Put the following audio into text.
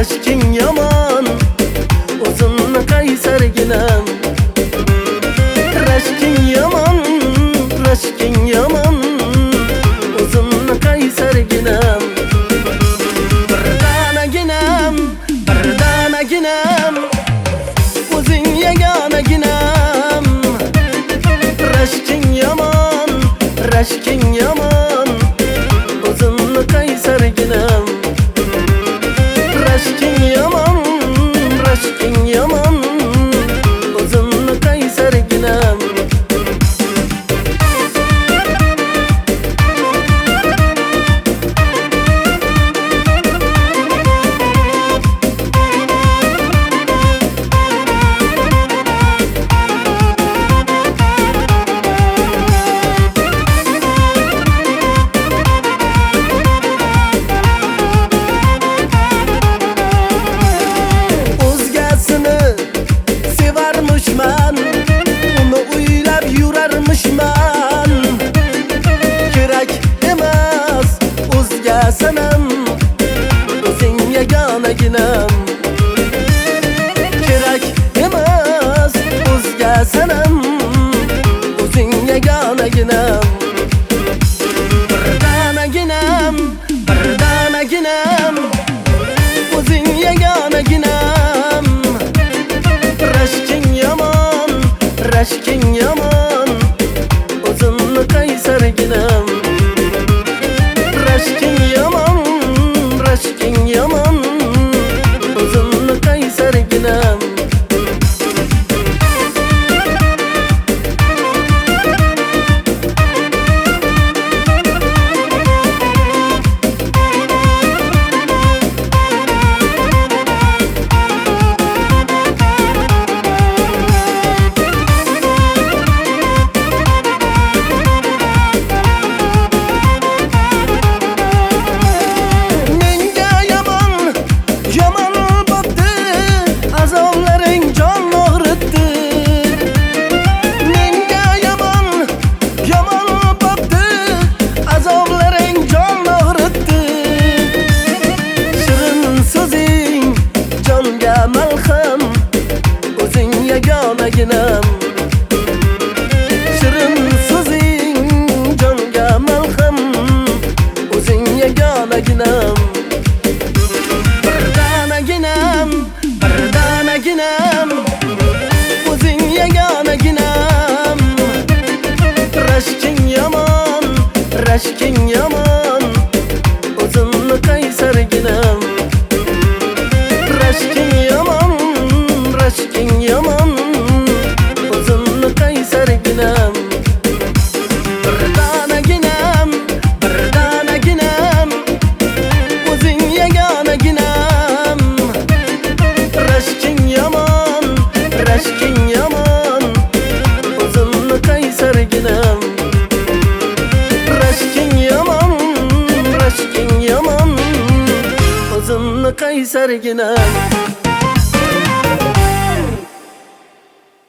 rashking yomon, o'zimni qaysarginam. Rashking yomon, rashking yomon, o'zimni qaysarginam. Birdanaginam, birdanaginam, o'zing yagonaginam. Rashking yomon, rashking yomon, o'zimni qaysarginam. Rashking yomon, rashking yomon, o'zimni qaysarginam. Uni o'ylab yurarmishman. Kerak emas o'zga sanam, o'zing yagonaginam. Kerak emas o'zga sanam, o'zing yagonaginam. Birdanaginam, birdanaginam, o'zing yagonaginam. Rashking yomon, rashking yomon, o'zimni qaysarginam. Rashking yomon, rashking yomon, o'zimni qaysarginam. Malham, o'zing yagonaginam. Shirin so'zing jonga malham, o'zing yagonaginam. Birdanaginam, birdanaginam, o'zing yagonaginam. Rashking yomon, rashking yomon, o'zimni qaysarginam. Rashking yomon, rashking yomon, o'zimni qaysarginam. Birdanaginam, birdanaginam, o'zing yagonaginam. Rashking yomon, rashking yomon, o'zimni qaysarginam. Rashking yomon, rashking yomon, o'zimni qaysarginam.